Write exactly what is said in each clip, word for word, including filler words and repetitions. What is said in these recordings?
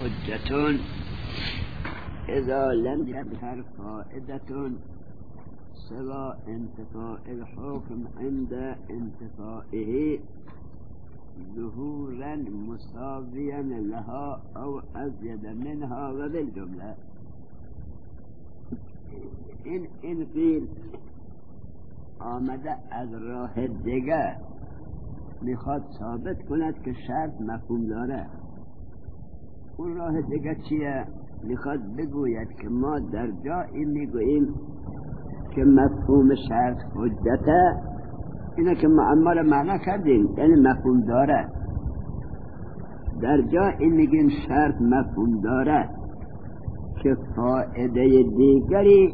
حجة إذا لم يظهر فائدة سوى انتفاء الحكم عند انتفائه ظهورا مساويا لها أو أزيد منها. وبالجملة إن إن قيل آمده از راه دیگر میخواد ثابت کند که شرط مفهوم داره، اون راه دیگر چیه؟ میخواد بگوید که ما در جایی میگوییم که مفهوم شرط حجته، اینه که معما را معنا کردیم یعنی مفهوم داره. در جایی میگیم شرط مفهوم داره که فائده دیگری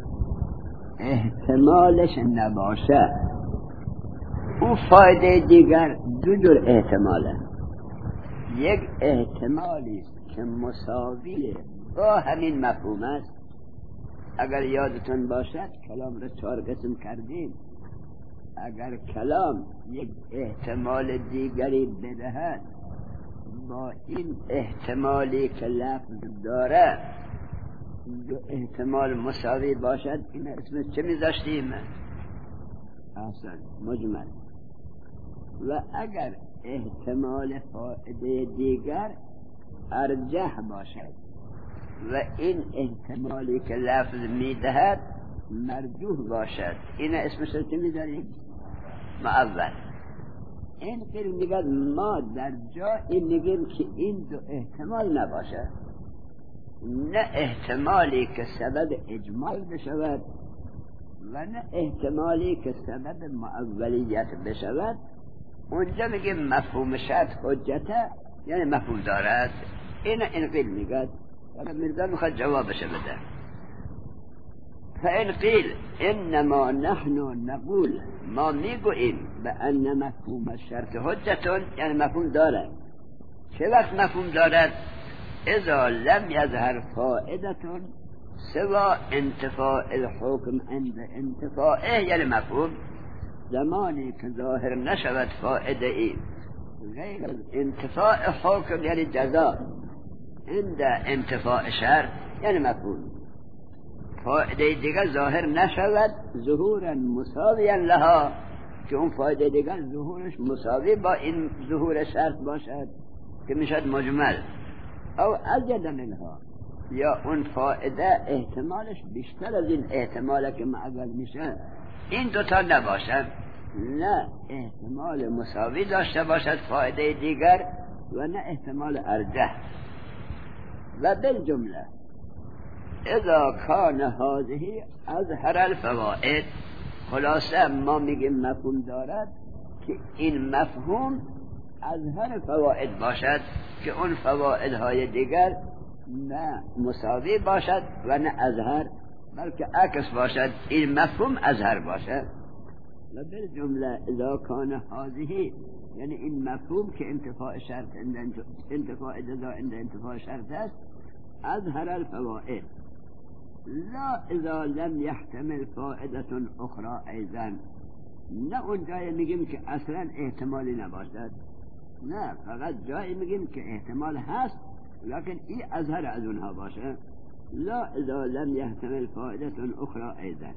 احتمالش نباشه. اون فایده دیگر دو جور احتماله. یک احتمالی که مساویه با همین مفهوم است. اگر یادتون باشد کلام را چهار قسم کردیم. اگر کلام یک احتمال دیگری بدهد با این احتمالی که لفظ داره دو احتمال مساوی باشد، این اسمش چه میذاشتیم؟ احسن، مجمل. و اگر احتمال فائده دیگر ارجح باشد و این احتمالی که لفظ میدهد مرجوح باشد، این اسمش چه میذاریم؟ معول. این قیل میگه ما در جایی میگیم که این دو احتمال نباشه، نه احتمالی که سبب اجمال بشود و نه احتمالی که سبب معولیت بشود. اونجا میگیم مفهوم شرط حجته یعنی مفهوم دارد. این این قیل میگه و مرزا میخواد جوابش بده. فإن قیل انما نحن نقول، ما میگوییم به ان مفهوم شرط حجتون یعنی مفهوم دارد. چه وقت مفهوم دارد؟ اذا لم يظهر فائدة سوى انتفاء الحكم عند انتفائه، یعنی مفهوم زمانی که ظاهر نشود فائده ای غیر از انتفاء حکم یعنی جزا عند انتفاء شرط یعنی مفهوم، فائده دیگر ظاهر نشود ظهورا مساویا لها، که اون فائده دیگر ظهورش مساوی با این ظهور شرط باشد که میشد مجمل، او ازید منها، یا اون فائده احتمالش بیشتر از این احتماله که معول میشه. این دوتا نباشد، نه احتمال مساوی داشته باشد فائده دیگر و نه احتمال ارجح. و بالجمله اذا کان هذه اظهر الفوائد، خلاصه ما میگیم مفهوم دارد که این مفهوم اظهر فوائد باشد، که اون فوائد های دیگر نه مساوی باشد و نه اظهر، بلکه عکس باشد، این مفهوم اظهر باشد. و بالجمله اذا کان هذه یعنی این مفهوم که انتفاع شرط انتفاع جزا عند انتفاع شرط است اظهر الفوائد لا اذا لم يحتمل فائده اخرى ایضا، نه اون جای میگیم که اصلا احتمالی نباشد، نه فقط جایی میگیم که احتمال هست لكن ای اظهر از اونها باشه. لا اذا لم يحتمل فائده اخرى ایضا.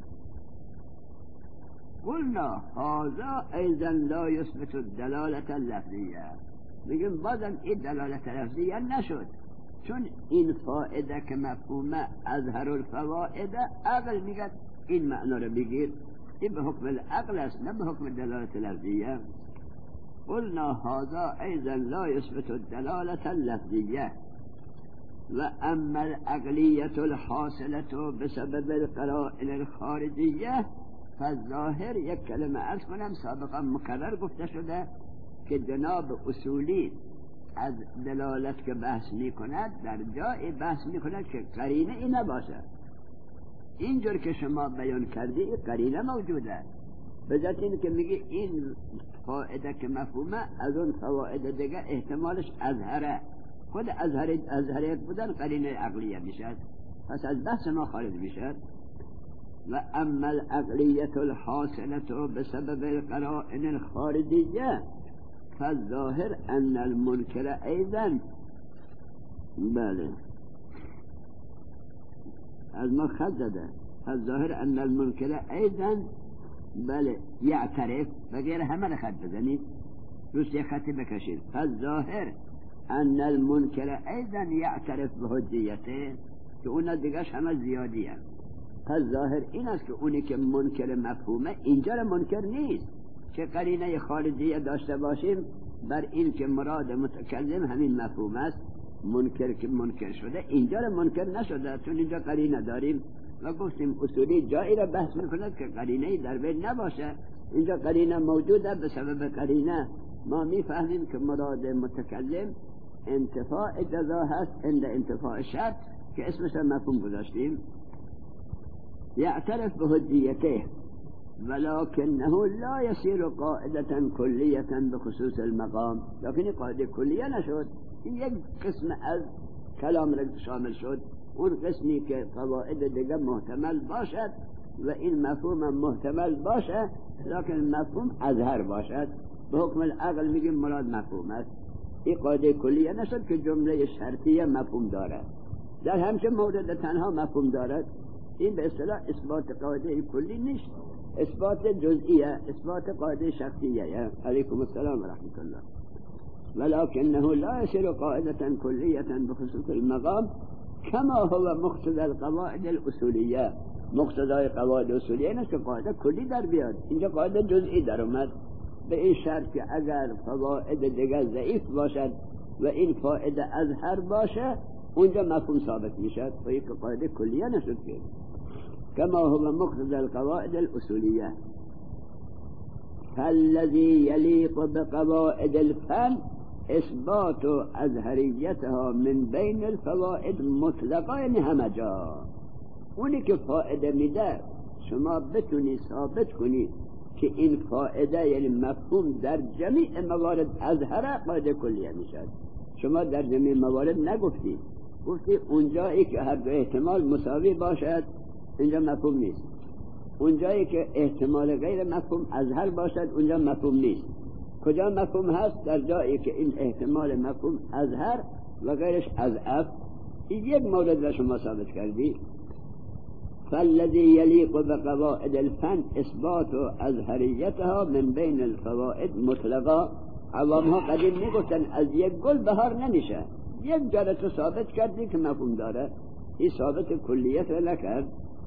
قلنا هذا ایضا لا يثبت الدلاله اللفظیه، میگیم بازم این دلالت لفظیه نشد، چون این فائده که مفهومه اظهر الفوائد، عقل میگه این معنا رو بگیر، این به حکم العقل است نه به حکم دلالت لفظیه. قلنا هذا ایضا لا يثبت الدلاله اللفظیه و اما العقلیه الحاصله بسبب القرائن الخارجیه فالظاهر، یک کلمه عرض کنم سابقا مکرر گفته شده که جناب اصولی از دلالت که بحث می کند در جای بحث می کند که قرینه ای نباشه. اینجور که شما بیان کردی قرینه موجوده، به ذات این که میگی این فائده که مفهومه از اون فوائد دیگه احتمالش اظهره، خود اظهر اظهریت بودن قرینه عقلیه میشد، پس از بحث ما خارج میشد. و اما العقلیه الحاصله بسبب القرائن الخارجیه فالظاهر ان المنکر ایضا بله از ما خط زده الظاهر ان المنکر ایضا بله یعترف بغیر همه را خط بزنید روش یک خطی بکشید الظاهر ان المنکر ایضا یعترف به حجیته که اونا دیگرش همه زیادی هم الظاهر این است که اونی که منکر مفهومه اینجا را منکر نیست که قرینه خارجیه داشته باشیم بر این که مراد متکلم همین مفهوم است منکر که منکر شده اینجا را منکر نشده چون اینجا قرینه داریم و گفتیم اصولی جایی را بحث میکند که قرینه در بین نباشه اینجا قرینه موجوده به سبب قرینه ما میفهمیم که مراد متکلم انتفاع جزا هست عند انتفاع شرط که اسمش مفهوم گذاشتیم یعترف به حجیته ولكنه لا يصير قاعدة كلية بخصوص المقام لكن قاعده کلیه نشد این یک قسم از کلام را شامل شد اون قسمی که قواعد دیگه محتمل باشد و این مفهوم محتمل باشد لكن مفهوم اظهر باشد به حکم العقل میگیم مراد مفهوم است این قاعده کلیه نشد که جمله شرطیه مفهوم دارد در همچه مورد تنها مفهوم دارد این به اصطلاح اثبات قاعده کلی نیست اثبات جزئیه اثبات قاعده شخصیه علیکم السلام و رحمت الله ولكنه لا يصير قاعدة كلية بخصوص المقام كما هو مقتضى القواعد الأصولية مقتضای قواعد اصولیه نیست که قاعده کلی در بیاد اینجا قاعده جزئی در اومد به این شرط که اگر فواید دیگر ضعیف باشد و این فائده اظهر باشه اونجا مفهوم ثابت میشد و یک قاعده کلیه نشد که كما هو مقتضى القواعد الأصولية فالذي يليق بقواعد الفن اثبات اظهریتها من بین الفوائد مطلقا یعنی همه جا اونی که فائده میده شما بتونی ثابت کنی که این فائده یعنی مفهوم در جمیع موارد اظهر قاعده کلیه میشد شما در جمیع موارد نگفتی گفتی اونجایی که هر دو احتمال مساوی باشد اینجا مفهوم نیست اونجایی که احتمال غیر مفهوم اظهر باشد اونجا مفهوم نیست کجا مفهوم هست در جایی که این احتمال مفهوم اظهر و غیرش اضعف این یک مورد را شما ثابت کردی فالذي يليق بقواعد الفن اثبات اظهریتها من بین الفوائد مطلقا عوام ها قدیم میگفتن از یک گل بهار نمیشه یک جا را تو ثابت کردی که مفهوم داره این ثابت کلیت را نکرد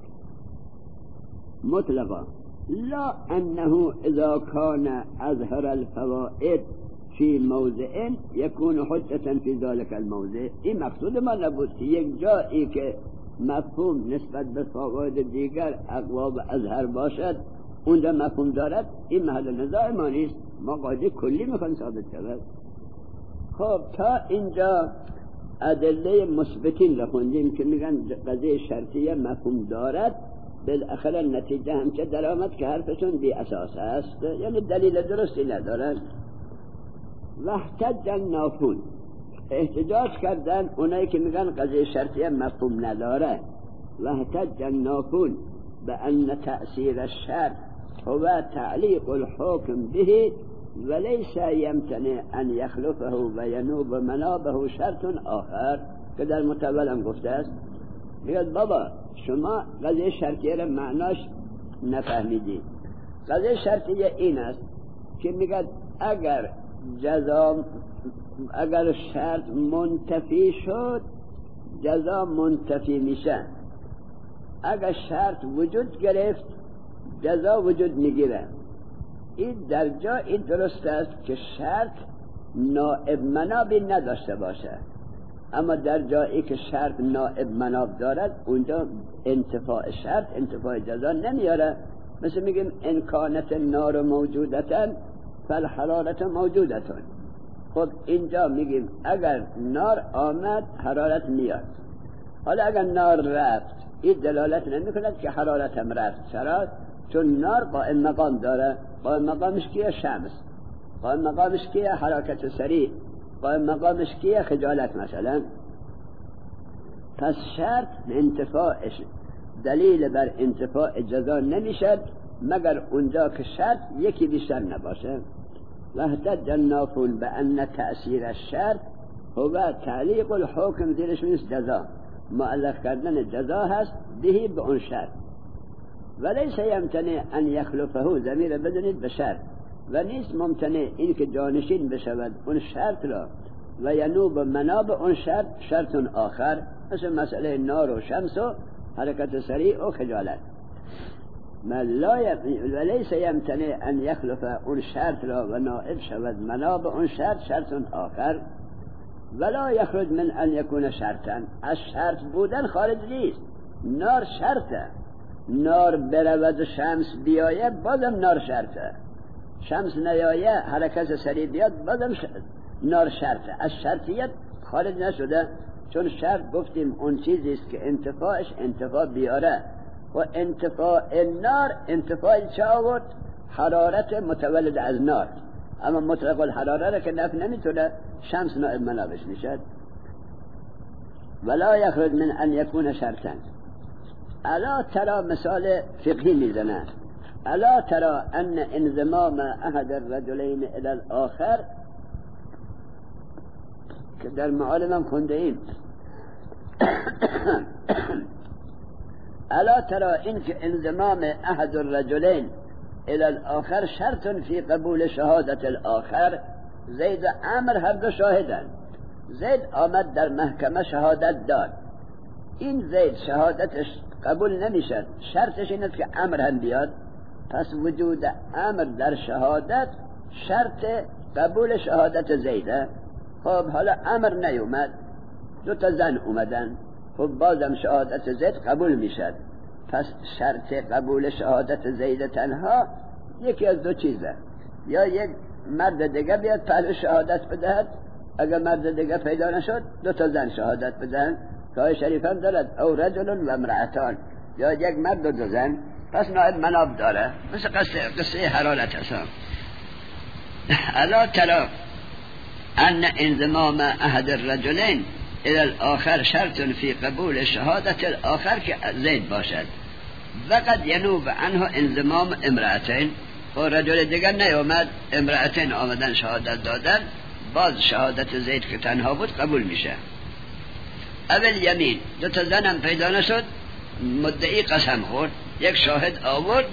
مطلقا لا انه اذا كان اظهر الفوائد في موضع يكون حجة في ذلك الموضع این مقصود ما نبود که یک جایی که مفهوم نسبت به فواید دیگر اقوا و اظهر باشد اونجا مفهوم دارد این محل نزاع ما نیست ما قاعده کلی میخوایم ثابت شود خب تا اینجا ادله مثبتین را خوندیم که میگن قضیه شرطیه مفهوم دارد بالاخره نتیجه همچه در آمد که حرفشون بی اساس است یعنی دلیل درستی ندارن واحتج النافون احتجاج کردن اونایی که میگن قضیه شرطیه مفهوم نداره واحتج النافون بأن تأثیر الشرط هو تعلیق الحكم به وليس يمتنع ان يخلفه و ینوب منابه شرط آخر که در متولم گفته است میگه بابا شما قضیه شرطیه را معناش نفهمیدی قضیه شرطیه این است که میگه اگر جزا اگر شرط منتفی شد جزا منتفی میشه اگر شرط وجود گرفت جزا وجود میگیره این در جا این درست است که شرط نائب منابی نداشته باشه اما در جایی که شرط نائب مناب دارد اونجا انتفاع شرط انتفاع جزا نمیاره مثل میگیم انکانت نار موجودتن فالحرارت موجودتن خب اینجا میگیم اگر نار آمد حرارت میاد حالا اگر نار رفت این دلالت نمی کند که حرارت هم رفت چرا؟ چون نار قائم مقام داره قائم مقامش کیه؟ شمس قائم مقامش کیه؟ حرکت سریع قائم مقامش کیه؟ خجالت مثلا پس شرط انتفاعش دلیل بر انتفاع جزا نمیشد مگر اونجا که شرط یکی بیشتر نباشه واحتج النافون بأن تأثیر الشرط هو تعلیق الحکم زیرش نیست جزا، معلق کردن جزا هست بهی به اون شرط. ولیس یمتنع ان یخلفه، ضمیر بدونید به شرط، و نیست ممتنع این که جانشین بشود اون شرط را و ینوب مناب اون شرط شرط آخر، مثل مسئله نار و شمس و حرکت سریع و خجالت. ولیس یمتنع ان یخلف اون شرط را و نائب شود مناب اون شرط شرط آخر. ولا یخرج من ان یکون شرطا، از شرط بودن خارج نیست. نار شرطه، نار برود و شمس بیایه بازم نار شرطه، شمس نیایه حرکت سریع بیاد بازم نار شرطه، از شرطیت خارج نشده. چون شرط گفتیم اون چیزی است که انتفاعش انتفاع بیاره، و انتفاع نار انتفاع چه آورد؟ حرارت متولد از نار، اما مطلق الحراره را که نفی نمیتونه، شمس نائب منابش میشد. ولا یخرج من ان یکون شرطا. الا ترى مثال فقهی میزنه، الا ترى ان انضمام احد الرجلین الى الاخر، که در معالمم خونده ایم الا ترى این که انضمام احد الرجلین الى الاخر شرط فی قبول شهادت الاخر. زید و عمر هر دو شاهدن، زید آمد در محکمه شهادت داد، این زید شهادتش قبول نمیشد، شرطش این است که عمر هم بیاد، پس وجود عمر در شهادت شرط قبول شهادت زیده. خب حالا عمر نیومد، دو تا زن اومدن، خب بازم شهادت زید قبول میشد، پس شرط قبول شهادت زید تنها یکی از دو چیزه، یا یک مرد دیگه بیاد پهلو شهادت بدهد، اگر مرد دیگه پیدا نشد دو تا زن شهادت بدهن، که شریف هم دارد او رجل و امرأتان، یا یک مرد و دو زن، پس نائب مناب داره، مثل قصه, قصه حرارت هستم. الا ترى ان انضمام احد الرجلین الى الاخر شرط فی قبول شهادت الاخر که زید باشد، وقد ینوب عنه انضمام امرأتین، و رجل دیگر نیامد، امرأتین آمدن شهادت دادن، باز شهادت زید که تنها بود قبول میشه. اول یمین دو تا زنم پیدا نشد، مدعی قسم خورد، یک شاهد آورد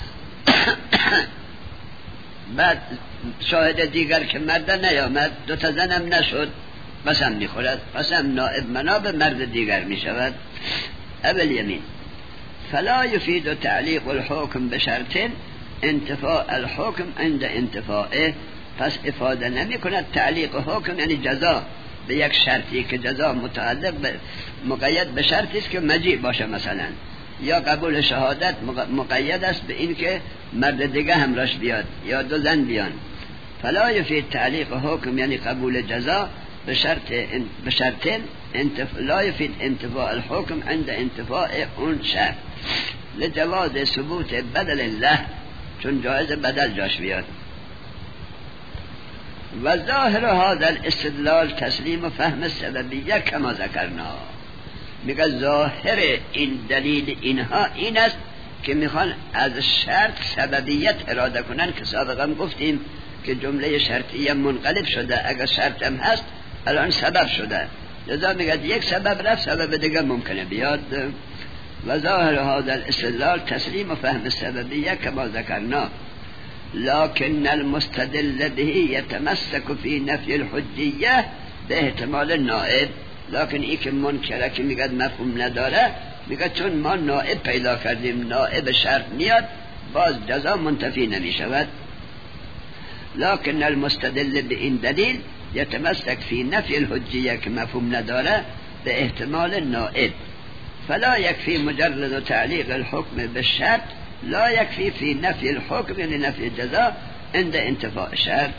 بعد شاهد دیگر که مرد نیامد، دو تا زنم نشد، قسم میخورد، قسم نائب مناب مرد دیگر میشود. اول یمین فلا یفید تعلیق الحکم بشرط انتفاء الحکم عند انتفاعه، پس افاده نمی کند تعلیق حکم یعنی جزا به یک شرطی که جزا متعلق به مقید به شرطی است که مجیع باشه، مثلا یا قبول شهادت مقید است به این که مرد دیگه همراش بیاد یا دو زن بیان. فلا یفید تعلیق حکم یعنی قبول جزا به شرط به شرط انتف... لا یفید انتفاع الحکم عند انتفاع اون شرط لجواز ثبوت بدل الله، چون جایز بدل جاش بیاد. و ظاهر هذا الاستدلال تسلیم و فهم سببیه کما ذکرنا. میگه ظاهر این دلیل اینها این است که میخوان از شرط سببیت اراده کنن، که سابقا گفتیم که جمله شرطیه منقلب شده، اگر شرط هم هست الان سبب شده، لذا میگه یک سبب رفت سبب دیگه ممکنه بیاد. و ظاهر هذا الاستدلال تسلیم و فهم سببیه کما ذکرنا، لكن المستدل به يتمسك في نفي الحجية به احتمال نائب. لكن ای که منکره که میگه مفهوم نداره، میگه چون ما نائب پیدا کردیم، نائب شرط میاد، باز جزا منتفی نمی شود. لكن المستدل به این دلیل يتمسك في نفي الحجية که مفهوم نداره به احتمال نائب. فلا يكفي مجرد تعلیق الحكم بالشرط، لا يكفي في نفي الحكم يعني نفي الجزاء عند انتفاء الشرط.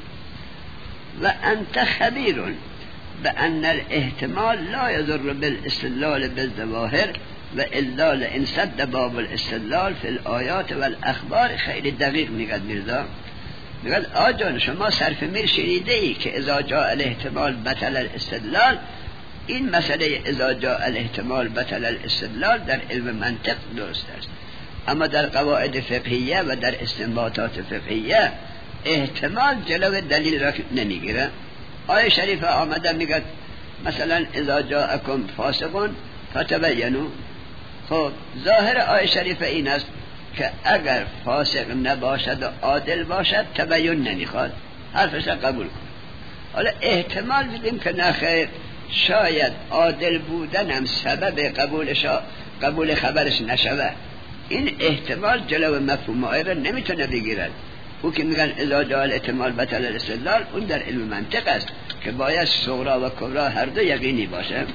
وأنت خبير بأن الاحتمال لا يضر بالاستدلال بالظواهر، وإلا لإن سد باب الاستدلال في الآيات والأخبار. خیلی دقیق میگد میرزا، میگد آجان شما صرف میر شنیده ای که اذا جاء الاحتمال بطل الاستدلال. این مسئله اذا جاء الاحتمال بطل الاستدلال در علم منطق درست است، اما در قواعد فقهیه و در استنباطات فقهیه احتمال جلو دلیل را نمیگیره. آیه شریف آمده میگه مثلا اذا جاءکم فاسقون فتبینوا. خب ظاهر آیه شریف این است که اگر فاسق نباشد و عادل باشد تبین نمیخواد، حرفش قبول کن. حالا احتمال بدیم که نخیر، شاید عادل بودن هم سبب قبولش قبول خبرش نشود. این احتمال جلو مفهوم آیه را نمیتونه بگیرد. او که میگن اذا جاء الاحتمال بطل الاستدلال، اون در علم منطق است که باید صغرا و کبرا هر دو یقینی باشه.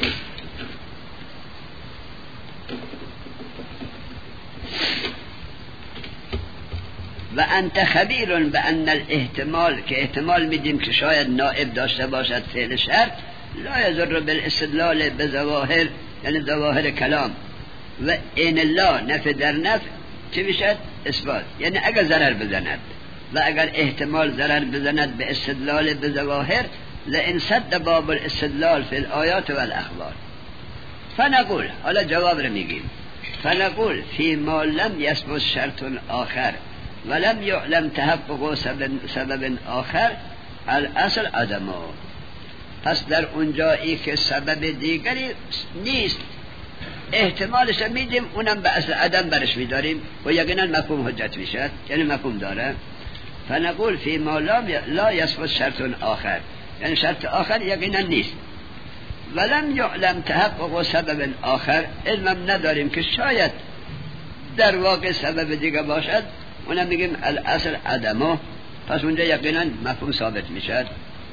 و انت خبیر بان الاحتمال، که احتمال میدیم که شاید نائب داشته باشد فعل شرط، لا یضر بالاستدلال بظواهر، یعنی ظواهر کلام. و این الله نفی در نفی چه میشد؟ اثبات. یعنی اگر ضرر بزند و اگر احتمال ضرر بزند به استدلال بظواهر، لئن سد باب الاستدلال فی الآیات و الاخبار. فنقول، حالا جواب رو میگیم، فنقول فی ما لم یثبت شرط آخر ولم یعلم تحقق سبب, سبب آخر الاصل عدمه. پس در اونجایی که سبب دیگری نیست احتمالش میدیم، اونم به اصل عدم برش میداریم و یقینا مفهوم حجت میشه، یعنی مفهوم داره. فنقول فی ما لا یثبت شرط آخر، یعنی شرط آخر یقینا نیست. ولم یعلم تحقق سبب آخر، علمم نداریم که شاید در واقع سبب دیگه باشد، اونم میگیم الاصل عدمه. پس اونجا یقینا مفهوم ثابت میشد.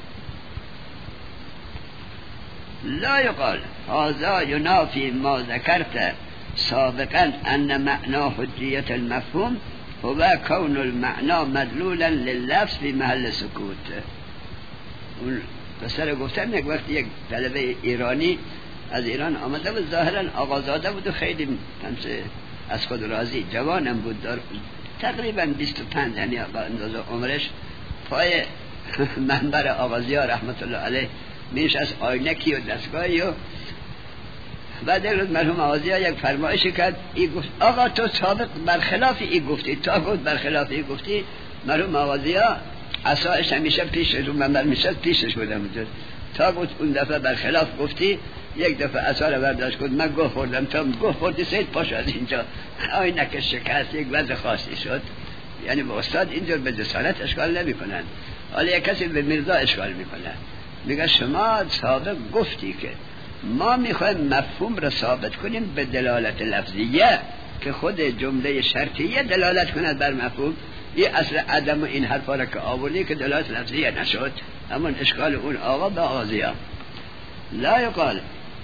لا يقال هذا ينافي ما ذكرت سابقا ان معنى حجية المفهوم هو كون المعنى مدلولا لللفظ في محل سكوت. بسر گفتم یک وقت یک طلبه ایرانی از ایران آمده بود، ظاهرا آقازاده بود و خیلی از خود راضی، جوانم بود، دار تقریبا بیست و پنج، یعنی با اندازه عمرش، پای منبر آقازیا رحمت الله علیه میش از آینکی و دستگاهی و بعد یک روز مرحوم آقازیا یک فرمایشی کرد، ای گفت آقا تو سابق برخلاف ای گفتی، تا گفت برخلاف ای گفتی. مرحوم آقازیا عصایش همیشه پیش رو منبر میشد، پیشش بودم اونجا، تا گفت اون دفعه برخلاف گفتی، یک دفعه عصا رو برداشت گفت من گوه خوردم، تا گوه خوردی سید پاشو از اینجا. آینک شکست، یک وضع خاصی شد. یعنی با استاد اینجور به جسارت اشکال نمی کنن، حالا یک کسی به مرزا اشکال میکنه، میگه شما سابق گفتی که ما میخوایم مفهوم را ثابت کنیم به دلالت لفظیه که خود جمله شرطیه دلالت کند بر مفهوم. این اصل عدم و این حرفا را که آوردی که دلالت لفظیه نشد، همون اشکال اون آقا به آغازیه. لا یقال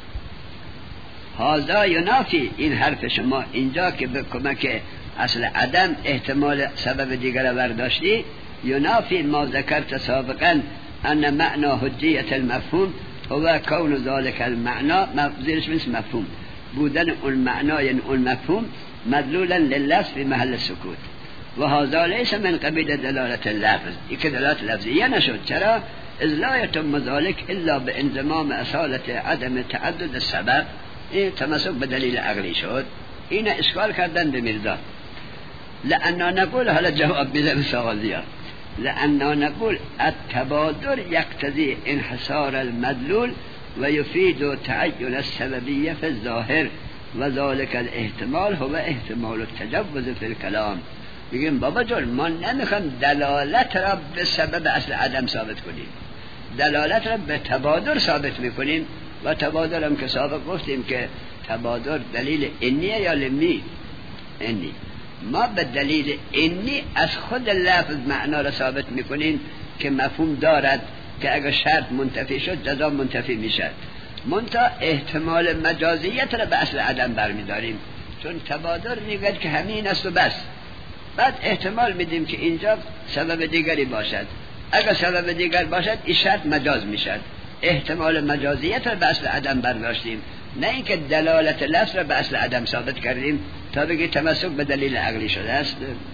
هذا ینافی، این حرف شما اینجا که به کمک اصل عدم احتمال سبب دیگر برداشتی، ینافی ما ذکرت سابقا ان معنى حجیت المفهوم هو کون ذلك المعنى، زیرش مثل مفهوم بودن اون معنا، یعنی اون مفهوم مدلولا لللفظ في محل سکوت. و هذا ليس من قبیل دلالت اللفظ، این که دلالت لفظیه نشد. چرا؟ اذ لا يتم ذلك الا بانضمام اصالت عدم تعدد السبب، این تمسک به دلیل عقلی شد. این اشکال کردن به مرزا. لأننا نقول، حالا جواب میده به سوالیا، لأننا نقول التبادر يقتضي انحصار المدلول ويفيد تعين السببية في الظاهر وذلك الاحتمال هو احتمال التجوز في الكلام. میگیم بابا جان ما نمیخوایم دلالت را به سبب اصل عدم ثابت کنیم، دلالت را به تبادر ثابت میکنیم. و تبادر هم که سابق گفتیم که تبادر دلیل انیه یا لمی؟ انی. ما به دلیل انی از خود لفظ معنا را ثابت میکنیم که مفهوم دارد که اگر شرط منتفی شد جزا منتفی میشد، منتها احتمال مجازیت را به اصل عدم برمیداریم، چون تبادر میگه که همین است و بس. بعد احتمال میدیم که اینجا سبب دیگری باشد، اگر سبب دیگر باشد این شرط مجاز میشد، احتمال مجازیت را به اصل عدم برداشتیم، نه اینکه دلالت لفظ را به اصل عدم ثابت کردیم تا بگی تمسک به دلیل عقلی شده است.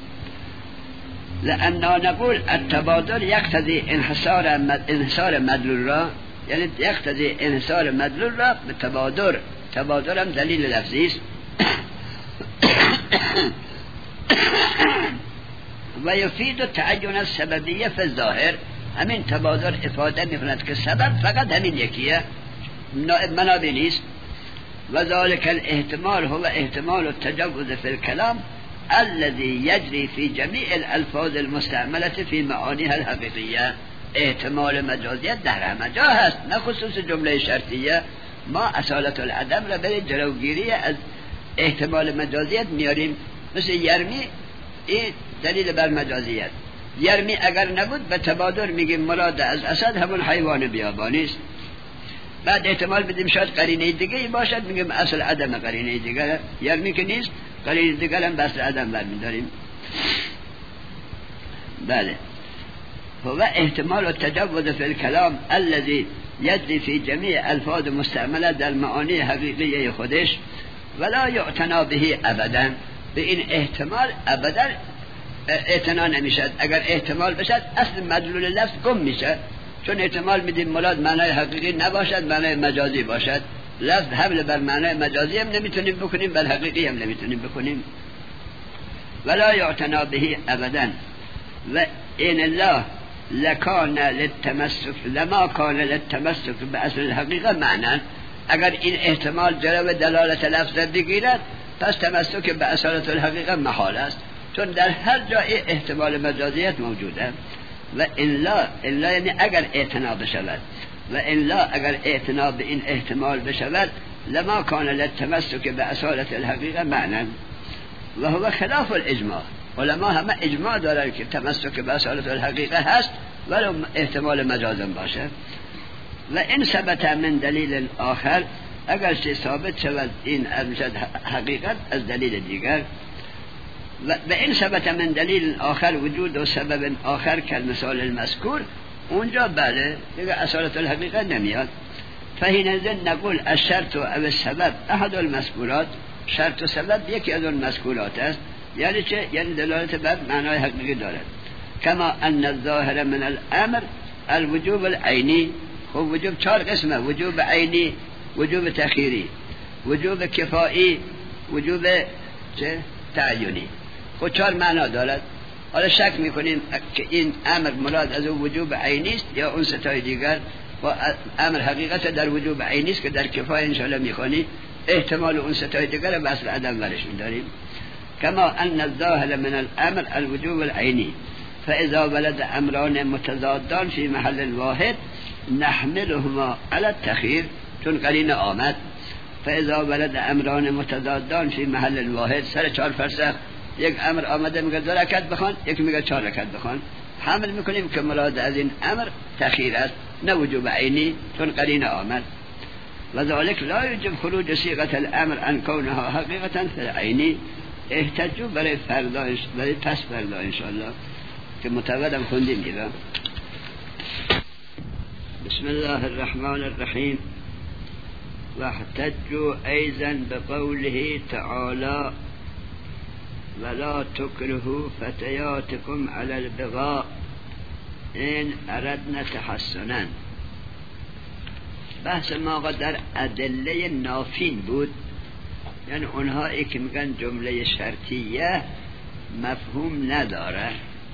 لأننا نقول التبادر یقتضی انحصار انحصار مدلول را، یعنی یقتضی انحصار مدلول را به تبادر. تبادر هم دلیل لفظی است. و یفید تعین السببیه فی الظاهر، همین تبادر افاده میکند که سبب فقط همین یکیه، منابع نیست. و ذلك الاحتمال هو احتمال التجوز في الكلام الذي يجري في جميع الالفاظ المستعملة في معانيها الحقيقية. احتمال مجازیت در همه جا هست، نه خصوص جمله شرطیه. ما اصالت العدم را برای جلوگیری از احتمال مجازیت میاریم. مثل یرمی، این دلیل بر مجازیت. یرمی اگر نبود به تبادر میگیم مراد از اسد همون حیوان بیابانی است. بعد احتمال بدیم شاید قرینه دیگه ای باشد، میگیم اصل عدم قرینه دیگه. یرمی که نیست، قرینه دیگه هم بس عدم برمیداریم. بله. هو احتمال التجوز في الكلام الذي يجري في جميع الفاظ مستعمله در معانی حقیقی خودش ولا يعتنا به ابدا. به این احتمال ابدا اعتنا نمیشد. اگر احتمال بشد اصل مدلول لفظ گم میشه، چون احتمال میدیم مراد معنای حقیقی نباشد، معنای مجازی باشد. لفظ حمل بر معنای مجازی هم نمیتونیم بکنیم، بر حقیقی هم نمیتونیم بکنیم. ولا يعتنا به ابدا. و این الله لکان للتمسک لما کان للتمسک باصل الحقیقه معنی. اگر این احتمال جلو دلالت لفظ بگیرد پس تمسک به اصالت الحقیقه محال است، چون در هر جای احتمال مجازیت موجوده. و الا الا یعنی اگر اعتنا بشود، و الا اگر اعتنا به این احتمال بشود لما کان للتمسک به اصالت الحقیقه معنی. و هو خلاف الاجماع. علما همه اجماع دارن که تمسک به اصالت الحقیقه هست ولو احتمال مجازم باشه. و این ثبت من دلیل آخر، اگر چه ثابت شود این از حقیقت از دلیل دیگر. و این ثبت من دلیل آخر وجود و سبب آخر کالمثال المذکور، اونجا بله دیگه اصالت الحقیقه نمیاد. فحینئذ نقول الشرط و السبب احد المذکورات. شرط و سبب یکی از اون مذکورات است. یعنی چه؟ یعنی دلالت بر معنای حقیقی دارد. کما ان الظاهر من الامر الوجوب العینی. خب وجوب چهار قسمه: وجوب عینی، وجوب تخیری، وجوب کفایی، وجوب چه؟ تعیینی. خب چهار معنا دارد. حالا شک میکنیم که این امر مراد از وجوب عینی است یا اون ستای دیگر. و امر حقیقت در وجوب عینی است که در کفایه انشاءالله میخونی. احتمال اون ستای دیگر به اصل عدم ورشون داریم. كما أن الظاهر من الأمر الوجوب العيني، فإذا ولد أمران متضادان في محل واحد نحملهما على التخير. چون قرینه آمد فإذا ولد أمران متضادان في محل واحد، سر چهار فرسخ یک امر آمده میگه دو رکعت بخوان، یک میگه چهار رکعت بخوان، حمل میکنیم که مراد از این امر تخییر است نه وجوب عینی، چون قرینه آمد. وذلك لا يجب خروج صيغة الأمر عن كونها حقيقة في العيني. احتجوا برای فردا، برای پس فردا انشاءالله که متودم خوندیم دیگه. بسم الله الرحمن الرحیم. واحتجوا أيضا بقوله تعالى ولا تكرهوا فتياتكم على البغاء إن أردنا تحسنا. بحث ما در ادله نافین بود، یعنی اونهایی که میگن جمله شرطیه مفهوم نداره.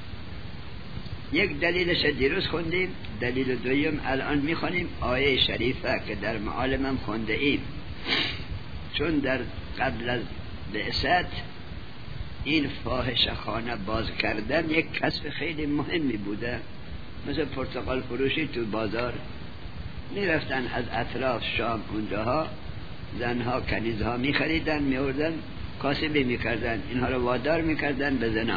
یک دلیلش دیروز خوندیم، دلیل دویم الان میخونیم، آیه شریفه که در معالمم خونده ایم. چون در قبل از بعثت این فاحشه خانه باز کردن یک کسب خیلی مهمی بوده، مثل پرتقال فروشی تو بازار میرفتن از اطراف شام اونجاها زنها کنیزها میخریدن میوردن کاسبی میکردن، اینها رو وادار میکردن به زنا.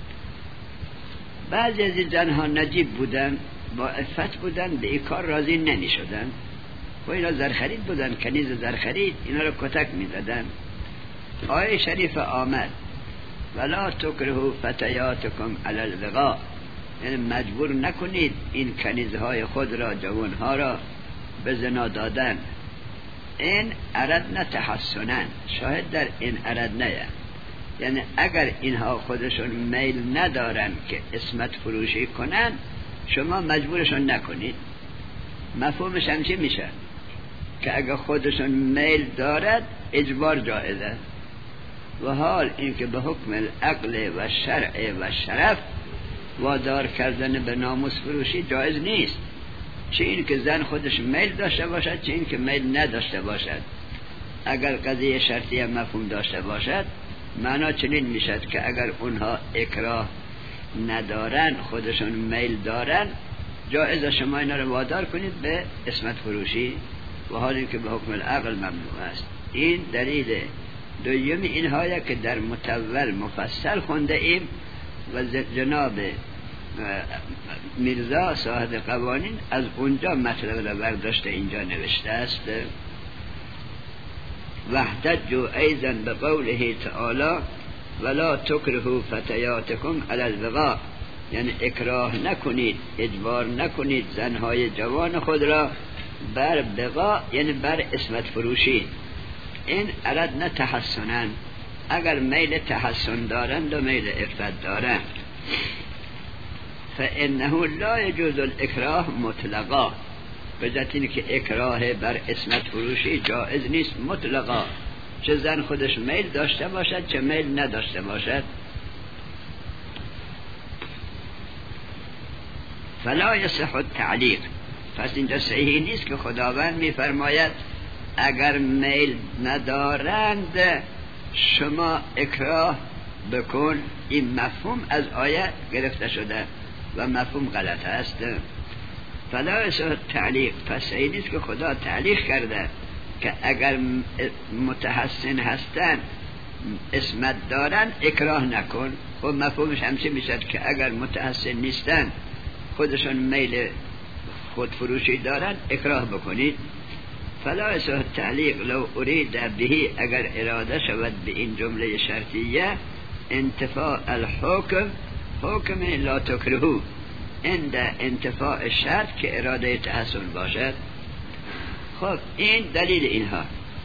بعضی از این زنها نجیب بودن، با عفت بودن، به این کار راضی نمیشدن و اینا زرخرید بودن، کنیز زرخرید، اینا رو کتک میزدن. آیه شریف آمد ولا تکرهوا فتیاتکم علی البغاء، یعنی مجبور نکنید این کنیزهای خود را، جوانها را به زنا دادن. این اردنا تحسنا، شاهد در این اردنا، یعنی اگر اینها خودشون میل ندارن که عصمت فروشی کنن شما مجبورشون نکنید. مفهومش هم چی میشه؟ که اگر خودشون میل دارد اجبار جایزه. و حال اینکه به حکم العقل و شرع و شرف وادار کردن به ناموس فروشی جایز نیست، چه این که زن خودش میل داشته باشد چه این که میل نداشته باشد. اگر قضیه شرطیه مفهوم داشته باشد معنا چنین میشد که اگر اونها اکراه ندارن خودشون میل دارن جایز شما اینا رو وادار کنید به عصمت فروشی و حالی که به حکم العقل ممنوع است. این دلیل دوم اینهایی که در متول مفصل خونده ایم و جناب میرزا صاحب قوانین از اونجا مطلب را برداشته اینجا نوشته است. واحتجوا ایضا بقوله تعالی ولا تکرهوا فتیاتکم علی البغاء، یعنی اکراه نکنید، اجبار نکنید زنهای جوان خود را بر بغاء، یعنی بر عصمت فروشی. این اردنا تحسنن، اگر میل تحسن دارند و میل عفت دارند. فانه لا يجوز الاکراه مطلقا، بجات این که اکراه بر عصمت فروشی جائز نیست مطلقا، چه زن خودش میل داشته باشد چه میل نداشته باشد. فلا یصح التعلیق، پس اینجا صحیح نیست که خداوند میفرماید اگر میل ندارند شما اکراه بکن. این مفهوم از آیه گرفته شده و مفهوم غلط است. فلا یصح تعلیق، پس صحیح نیست که خدا تعلیق کرده که اگر متحسن هستن عصمت دارن اکراه نکن. خب مفهومش همچه میشد که اگر متحسن نیستن خودشون میل خودفروشی دارن اکراه بکنید. فلا یصح تعلیق لو ارید به، اگر اراده شود به این جمله شرطیه انتفاء الحکم حکم لا تکرهو، عند انتفاء شرط که اراده تحسن باشد. خب این دلیل اینها.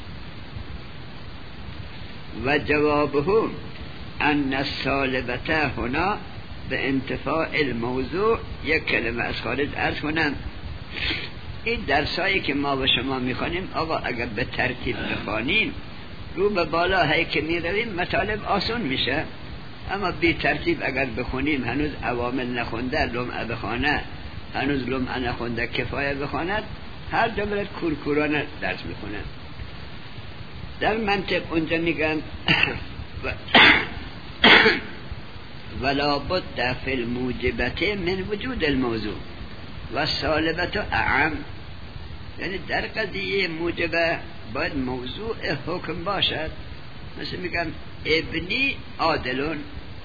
و جوابه ان السالبته هنا به انتفاء الموضوع. یک کلمه از خارج عرض کنم، این درسایی که ما و شما میخوانیم آقا اگر به ترتیب بخوانیم رو به بالا هی که میرویم مطالب آسان میشه، اما بی ترتیب اگر بخونیم هنوز عوامل نخونده لمعه بخونه، هنوز لمعه نخونده کفایه بخواند، هر جمله کورکورانه درس میخونه. در منطق اونجا میگن ولا بد فی الموجبت من وجود الموضوع و سالبت اعم، یعنی در قضیه موجبه باید موضوع حکم باشد. مثل میگم ابنی عادلون،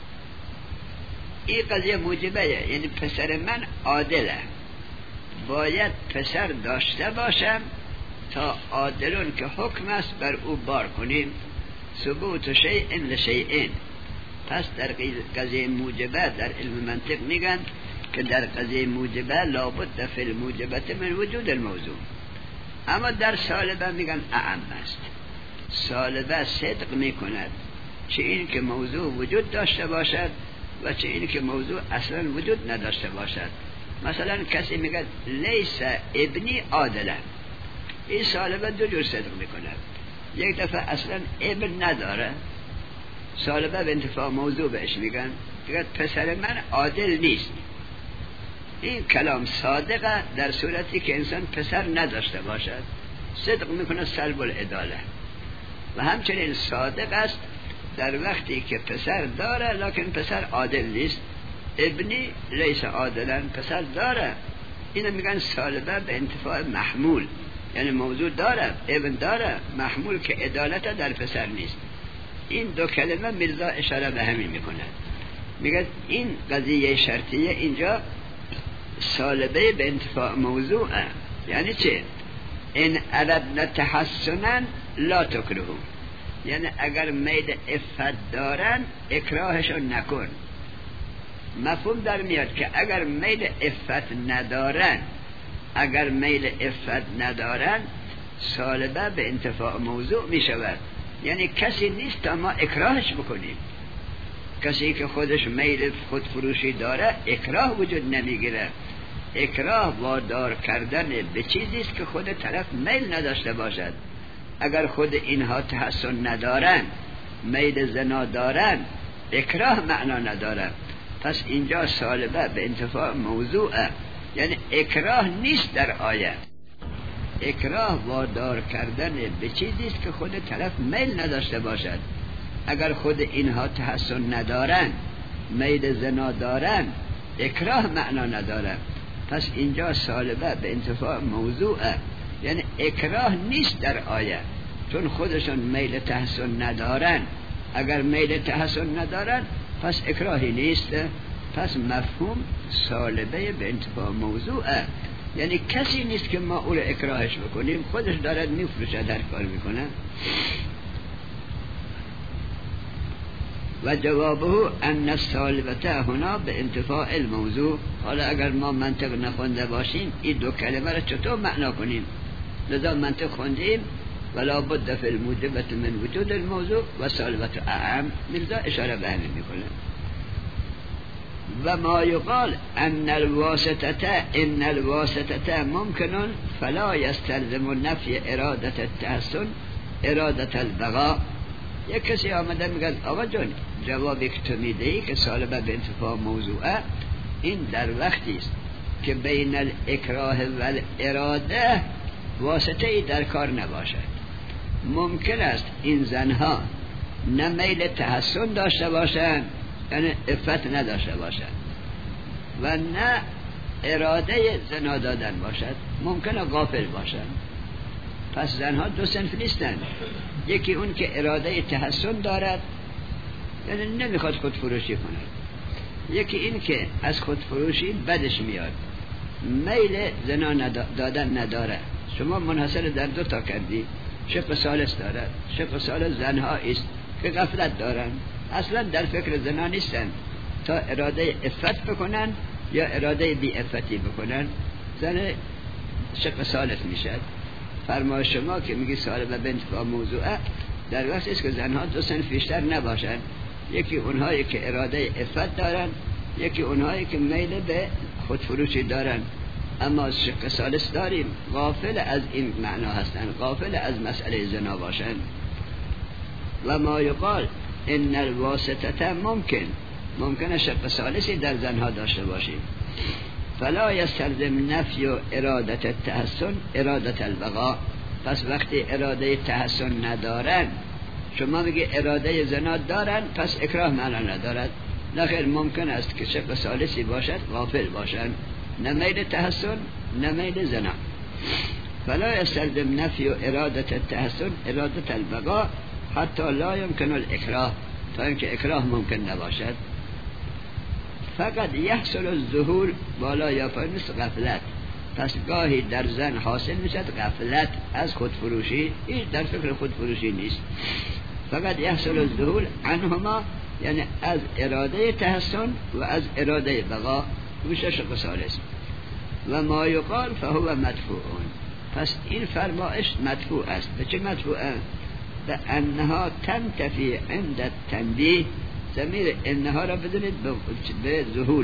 این قضیه موجبه، یعنی پسر من عادله، باید پسر داشته باشم تا عادلون که حکم است بر او بار کنیم. ثبوت شیء لشیء، پس در قضیه موجبه در علم منطق میگن که در قضیه موجبه لابد فی الموجبت من وجود الموضوع، اما در سالبه میگن اعم است. سالبه صدق میکند چه این که موضوع وجود داشته باشد و چه این که موضوع اصلا وجود نداشته باشد. مثلا کسی میگه لیس ابنی عادلا، این سالبه دو جور صدق میکند. یک دفعه اصلا ابن نداره، سالبه به انتفاع موضوع بهش میگن میگه پسر من عادل نیست. این کلام صادقه در صورتی که انسان پسر نداشته باشد، صدق میکنه سلب العداله. و همچنین صادق است در وقتی که پسر داره لکن پسر عادل نیست. ابنی لیس عادلا، پسر داره، اینو میگن سالبه به انتفاع محمول، یعنی موضوع داره، ابن داره، محمول که عدالت در پسر نیست. این دو کلمه میرزا اشاره به همین میکنه، میگه این قضیه شرطیه اینجا سالبه به انتفاع موضوعه. یعنی چه؟ این اردنا تحسنن لا تکرهو، یعنی اگر میل عفت دارن اکراهشون نکن. مفهوم در میاد که اگر میل عفت ندارن اگر میل عفت ندارن سالبه به انتفاع موضوع می شود. یعنی کسی نیست تا ما اکراهش بکنیم. کسی که خودش میل خودفروشی داره اکراه وجود نمیگیره. اکراه وادار کردن به چیزی است که خود طرف میل نداشته باشد. اگر خود اینها تحسن ندارن، میل زنا دارن، اکراه معنا نداره. پس اینجا سالبه به انتفاع موضوعه، یعنی اکراه نیست در آیه. اکراه وادار کردن به چیزی است که خود طرف میل نداشته باشد. اگر خود اینها تحسن ندارن، میل زنا دارن، اکراه معنا نداره. پس اینجا سالبه به انتفاع موضوعه، یعنی اکراه نیست در آیه، چون خودشون میل تحسن ندارن. اگر میل تحسن ندارن پس اکراهی نیست. پس مفهوم سالبه به انتفاع موضوعه، یعنی کسی نیست که ما او رو اکراهش بکنیم، خودش دارد میفروشد، هر کار میکنه. و جوابه ان السالبته هنا به انتفاع الموضوع. حالا اگر ما منطق نخونده باشیم این دو کلمه را چطور معنا کنیم؟ لذا منطق خوندیم ولا بد فی الموجبت من وجود الموضوع و سالبت اعم، لذا اشاره به همین میکنه. و ما یقال ان الواسطه ان الواسطه ممکن فلا یستلزم نفی اراده التحسن اراده البقاء. یک کسی آمده میگه آقا جان جوابی که تو میدهی که سالبه به انتفاع موضوعه، این در وقتی است که بین الاکراه و الاراده واسطه ای در کار نباشد. ممکن است این زنها نه میل تحسن داشته باشند، یعنی عفت نداشته باشند، و نه اراده زنا دادن باشد، ممکنه غافل باشند. پس زنها دو صنف نیستند. یکی اون که اراده تحسن دارد، یعنی نمیخواد خودفروشی کند. یکی این که از خودفروشی بدش میاد، میل زنا دادن نداره. شما منحصر در دو تا کردی. شق ثالث دارد. شق ثالث زنها است که غفلت دارن، اصلا در فکر زنا نیستن، تا اراده عفت بکنن یا اراده بی عفتی بکنن زن شق ثالث میشد. فرما شما که میگی سالبه به انتفاع موضوعه، در وقتی است که زنها دو صنف بیشتر نباشن. یکی اونهایی که اراده عفت دارن، یکی اونهایی که میل به خودفروشی دارن. اما شق ثالث داریم، غافل از این معنا هستن، غافل از مسئله زنا باشن. و ما یقال ان الواسطه ممکن، ممکنه شق ثالثی در زنها داشته باشیم. فلا یستلزم نفی و ارادت التحسن ارادت البقاء. پس وقتی اراده تحسن ندارن، شما میگی اراده زنا دارن، پس اکراه معنا ندارد. نخیر، ممکن است که شق ثالثی باشد، غافل باشن، نه میل تحسن نه میل زنا. فلا یستلزم نفی و ارادت التحسن ارادت البقاء حتی لا یمکن الاکراه، تا اینکه اکراه ممکن نباشد. فقط یحصل الظهور بالا یا پایین غفلت. پس گاهی در زن حاصل میشد غفلت از خودفروشی، این در فکر خودفروشی نیست. فقط یحصل الظهور عنهما، یعنی از اراده تحسن و از اراده بقا، میشه شق ثالث. و ما یقال فهو مدفوع. پس این فرمایش مدفوع است. به چه مدفوعه؟ به انها تنتفی عند التنبیه. ضمیر انها را بدونید به ظهور.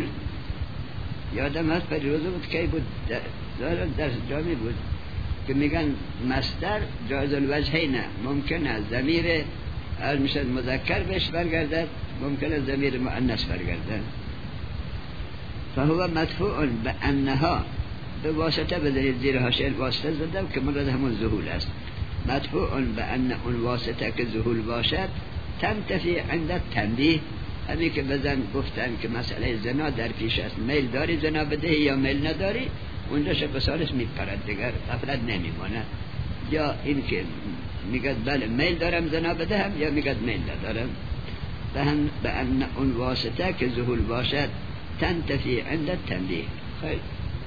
یادم هست پریروزه بود که بود در درس جامی بود که میگن مصدر جایز الوجهین، ممکنه ضمیر از میشد مذکر بهش برگردد، ممکنه ضمیر مؤنث برگردد. فهو مدفوع به انها، به واسطه بدونید زیر حاشیه واسطه زدم که مراد همون ظهور است. مدفوع به ان اون واسطه که ظهور باشد تنتفی عند تنبیه. همین که بزن گفتن که مسئله زنا در پیش است، میل داری زنا بدهی یا میل نداری، اونجا شق ثالث میپرد، دیگر غفلت نمیمانه. یا این که میگد بله میل دارم زنا بدهم، یا میگد میل ندارم. به هم به ان اون واسطه که ظهور باشد تنتفی عند تنبیه. خیلی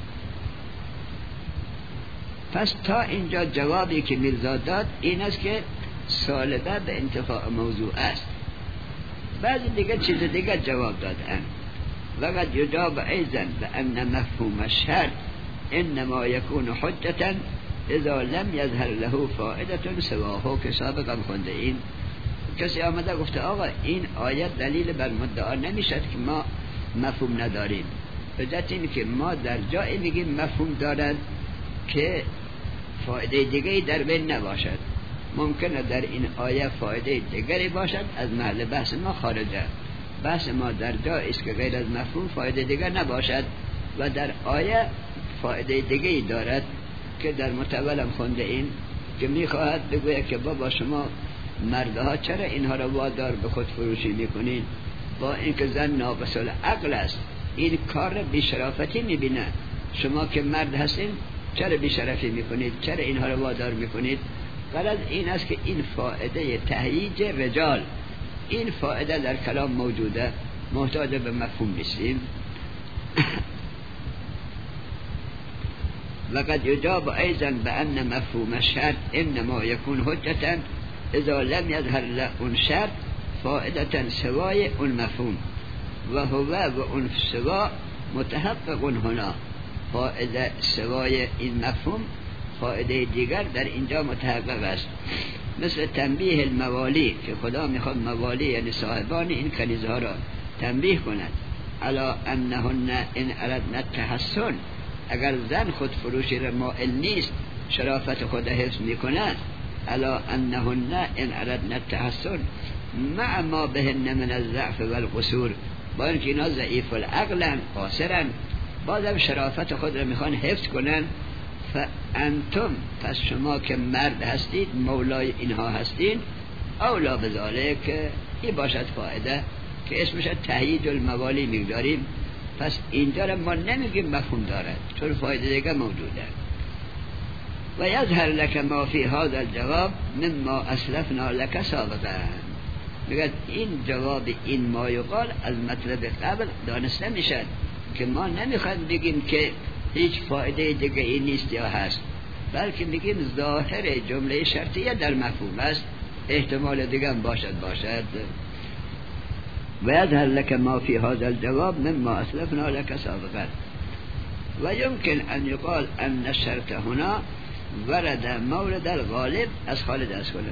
پس تا اینجا جوابی که میرزا داد این است که سالبه به انتفاع موضوع است. بعضی دیگه چیز دیگه جواب دادن. وقد یجاب ایضا بأن مفهوم الشرط انما یکون حجتا اذا لم یظهر له فائده سواه، که سابقا خونده. این کسی آمده گفته آقا این آیت دلیل بر مدعا نمیشد که ما مفهوم نداریم، به جهت این که ما در جایی میگیم مفهوم دارد که فایده دیگری در بین نباشد. ممکنه در این آیه فایده دیگری باشد، از محل بحث ما خارجه. بحث ما در جایی است که غیر از مفهوم فایده دیگر نباشد و در آیه فایده دیگری دارد که در متولم خونده این که میخواهد بگوید که بابا شما مردها چرا اینها را وادار به خود فروشی میکنین؟ با اینکه زن ناقص العقل است این کار بی‌شرافتی میبینه. شما که مرد هستین چرا بی‌شرفی میکنید؟ چرا اینها را وادار میکنید؟ غرض این است که این فائده تهییج رجال، این فائده در کلام موجوده، محتاج به مفهوم نیستیم. وقد يجاب أيضا بأن مفهوم الشرط إنما يكون حجة إذا لم يظهر له شرط فائدة سواء المفهوم وهو وأن سواء متحقق هنا. فائده سوای این مفهوم فائده دیگر در اینجا متحقق است، مثل تنبیه الموالی که خدا میخواد موالی یعنی صاحبان این کنیزها را تنبیه کند علی انهن ان اردن التحسن، اگر زن خود فروشی را مائل نیست شرافت خود حفظ میکند، علی انهن ان اردن التحسن مع ما بهن من الضعف والقصور، با اینکه اینا ضعیف العقلن قاصرن بازم شرافت خود را میخوان حفظ کنن. فانتم پس شما که مرد هستید مولای اینها هستید، اولا بذالک این باشد فایده که اسمش تهییج الموالی میگذاریم. پس اینجا را ما نمیگیم مفهوم دارد چون فایده دیگه موجوده. و یظهر لک ما فی هذا الجواب مما اسلفنا لک سابقا، میگه این جواب این ما یقال از مطلب قبل دانسته میشد که ما نمیخواد بگیم که هیچ فایده دیگه این نیست یا هست، بلکه میگیم ظاهر جمله شرطیه در مفهوم است، احتمال دیگه هم باشد باشد. و یظهر لک ما فی هذا الجواب مما اسلفنا لک سابقا و یمکن ان یقال ان الشرط هنا ورد مورد الغالب از خالد از کنم.